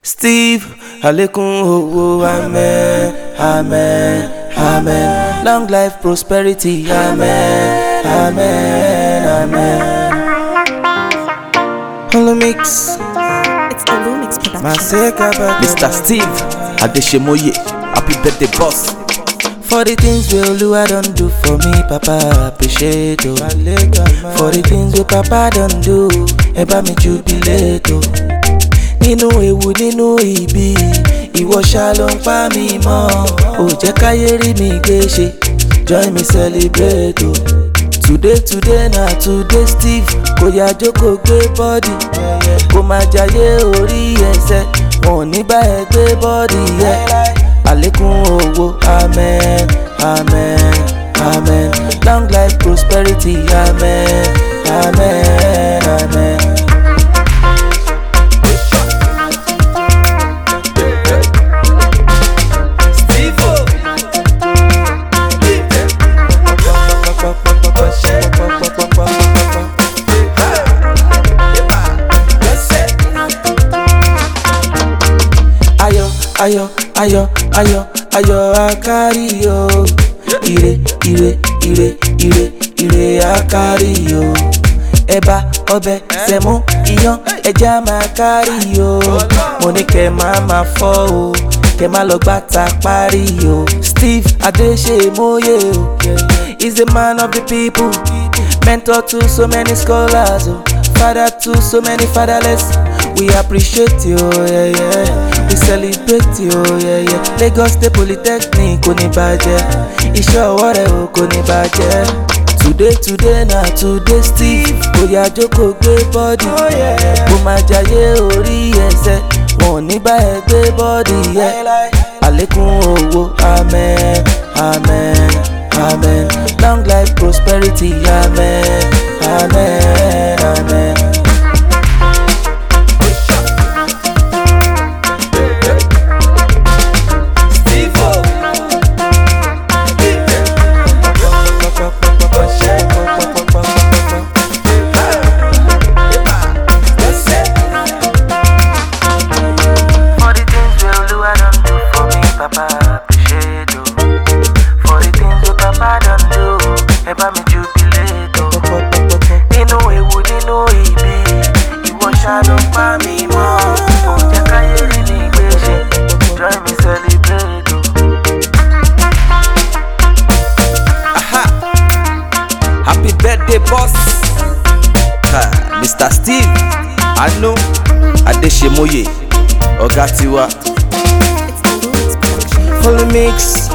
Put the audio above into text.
Steve, alekun owo, amen, amen, amen. Long life, prosperity, amen, amen, amen. Olumix, It's Olumix Production. Mr. Steve Adeshemoye, happy birthday, boss. For the things wey Oluwa don do for me, Papa appreciate o. For the things wey Papa don do, ẹ bá mi jubilate o. Nínú ewu nínú ibi, ìwọ ṣá ló ń pa mí mọ́. Ó jẹ́ káyé rí mi gbé ṣe, join me celebrate o. Today na today Steve, kò yá jókòó gbé bọ́dì. Kò máa jayé orí ẹsẹ̀, wọn ò ní bá ẹ gbé bọ́dì yẹ. Àlékún owó, amen, amen, amen. Long life, prosperity, amen, amen, amen. Ayọ̀ akari o. Ire akari o. Ẹ̀bà ọbẹ̀ sẹ̀mó iyán ẹja máa kárí o. Mo ní kẹ́ máa fọ́ o, kẹ́ má lọ gbàtà parí o. Steve Adeshemoye o. He's the man of the people, mentor to so many scholars o. Father to so many fatherless. We appreciate you, yeah, yeah. We celebrate you, yeah, yeah. Lagos State Polytechnic kò ní bàjẹ́, iṣẹ́ ọwọ́ rẹ̀ o kò ní bàjẹ́. Today na today Steve, kò yá jókòó gbé bọ́dì. Kò máa jayé orí ẹsẹ̀, wọn ò ní bá ẹ gbé bọ́dì yẹ. Àlékún owó, amen, amen, amen. Long life, prosperity, amen, amen, amen. Papa appreciate o. For the things wey Papa don do, ẹ bá mi jubilate o. Nínú ewu nínú ibi, ìwọ ṣá ló ń pa mí mọ́. Ó jẹ́ káyé rí mi gbé ṣe, join me celebrate o. Aha! Happy birthday, boss. Mr. Steve Adeshemoye, ọ̀gá tiwa. Olumix.